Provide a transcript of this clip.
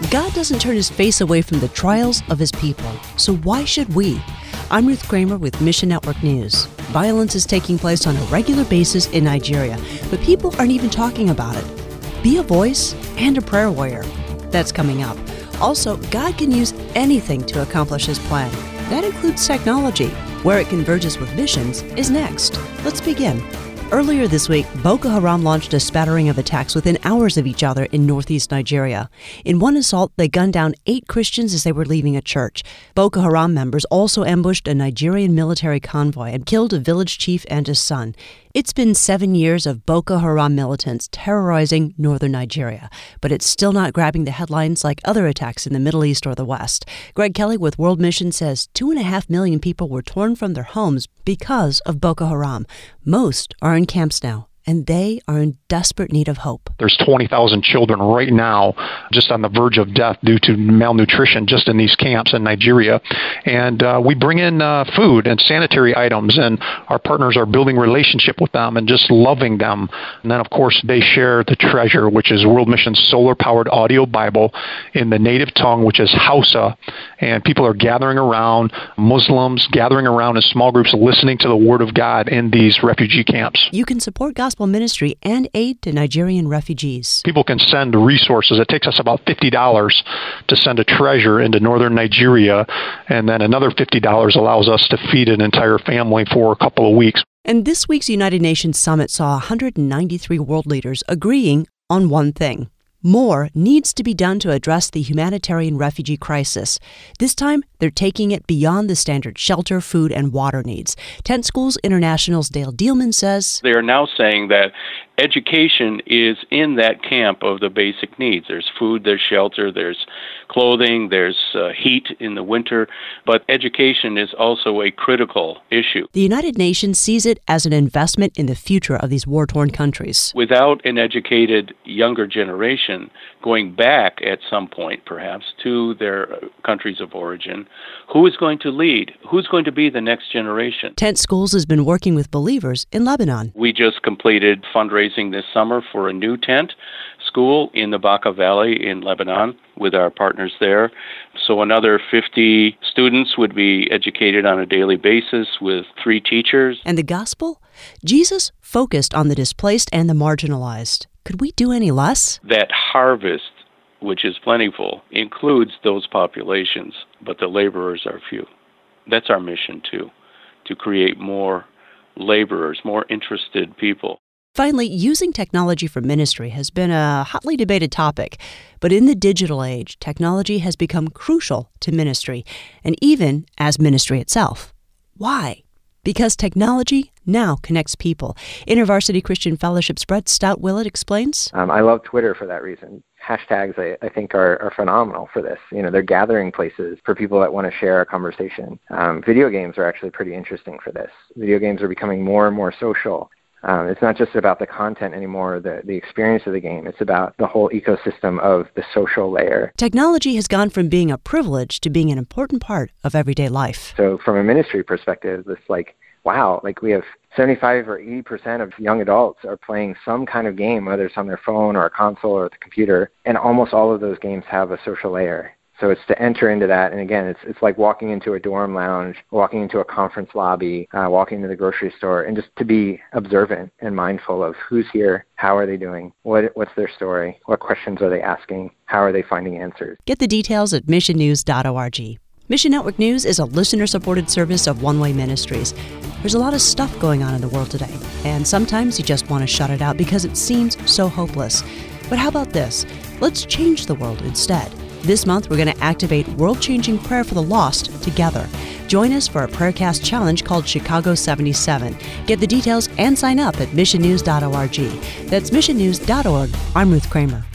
God doesn't turn his face away from the trials of his people, so why should we? I'm Ruth Kramer with Mission Network News. Violence is taking place on a regular basis in Nigeria, but people aren't even talking about it. Be a voice and a prayer warrior. That's coming up. Also, God can use anything to accomplish his plan. That includes technology. Where it converges with missions is next. Let's begin. Earlier this week, Boko Haram launched a spattering of attacks within hours of each other in northeast Nigeria. In one assault, they gunned down 8 Christians as they were leaving a church. Boko Haram members also ambushed a Nigerian military convoy and killed a village chief and his son. It's been 7 years of Boko Haram militants terrorizing northern Nigeria, but it's still not grabbing the headlines like other attacks in the Middle East or the West. Greg Kelly with World Mission says 2.5 million people were torn from their homes because of Boko Haram. Most are in camps now, and they are in desperate need of hope. There's 20,000 children right now just on the verge of death due to malnutrition just in these camps in Nigeria. And we bring in food and sanitary items, and our partners are building relationship with them and just loving them. And then, of course, they share the treasure, which is World Mission's solar-powered audio Bible in the native tongue, which is Hausa. And people are gathering around, Muslims gathering around in small groups, listening to the Word of God in these refugee camps. You can support gospel ministry and aid to Nigerian refugees. People can send resources. It takes us about $50 to send a treasure into northern Nigeria, and then another $50 allows us to feed an entire family for a couple of weeks. And this week's United Nations Summit saw 193 world leaders agreeing on one thing. More needs to be done to address the humanitarian refugee crisis. This time, they're taking it beyond the standard shelter, food, and water needs. Tent Schools International's Dale Dealman says, they are now saying that education is in that camp of the basic needs. There's food, there's shelter, there's clothing, there's heat in the winter, but education is also a critical issue. The United Nations sees it as an investment in the future of these war-torn countries. Without an educated younger generation going back at some point, perhaps, to their countries of origin, who is going to lead? Who's going to be the next generation? Tent Schools has been working with believers in Lebanon. We just completed fundraising this summer for a new tent school in the Bekaa Valley in Lebanon with our partners there. So another 50 students would be educated on a daily basis with 3 teachers. And the gospel? Jesus focused on the displaced and the marginalized. Could we do any less? That harvest, which is plentiful, includes those populations, but the laborers are few. That's our mission, too, to create more laborers, more interested people. Finally, using technology for ministry has been a hotly debated topic. But in the digital age, technology has become crucial to ministry, and even as ministry itself. Why? Because technology now connects people. InterVarsity Christian Fellowship's Brett Stout-Willett explains. I love Twitter for that reason. Hashtags, I think, are phenomenal for this. You know, they're gathering places for people that want to share a conversation. Video games are actually pretty interesting for this. Video games are becoming more and more social. It's not just about the content anymore, the experience of the game. It's about the whole ecosystem of the social layer. Technology has gone from being a privilege to being an important part of everyday life. So from a ministry perspective, it's like, wow, like we have 75 or 80% of young adults are playing some kind of game, whether it's on their phone or a console or the computer, and almost all of those games have a social layer. So it's to enter into that, and again, it's like walking into a dorm lounge, walking into a conference lobby, walking into the grocery store, and just to be observant and mindful of who's here, how are they doing, what's their story, what questions are they asking, how are they finding answers. Get the details at missionnews.org. Mission Network News is a listener-supported service of One Way Ministries. There's a lot of stuff going on in the world today, and sometimes you just want to shut it out because it seems so hopeless. But how about this? Let's change the world instead. This month, we're going to activate world-changing prayer for the lost together. Join us for a Prayercast challenge called Chicago 77. Get the details and sign up at missionnews.org. That's missionnews.org. I'm Ruth Kramer.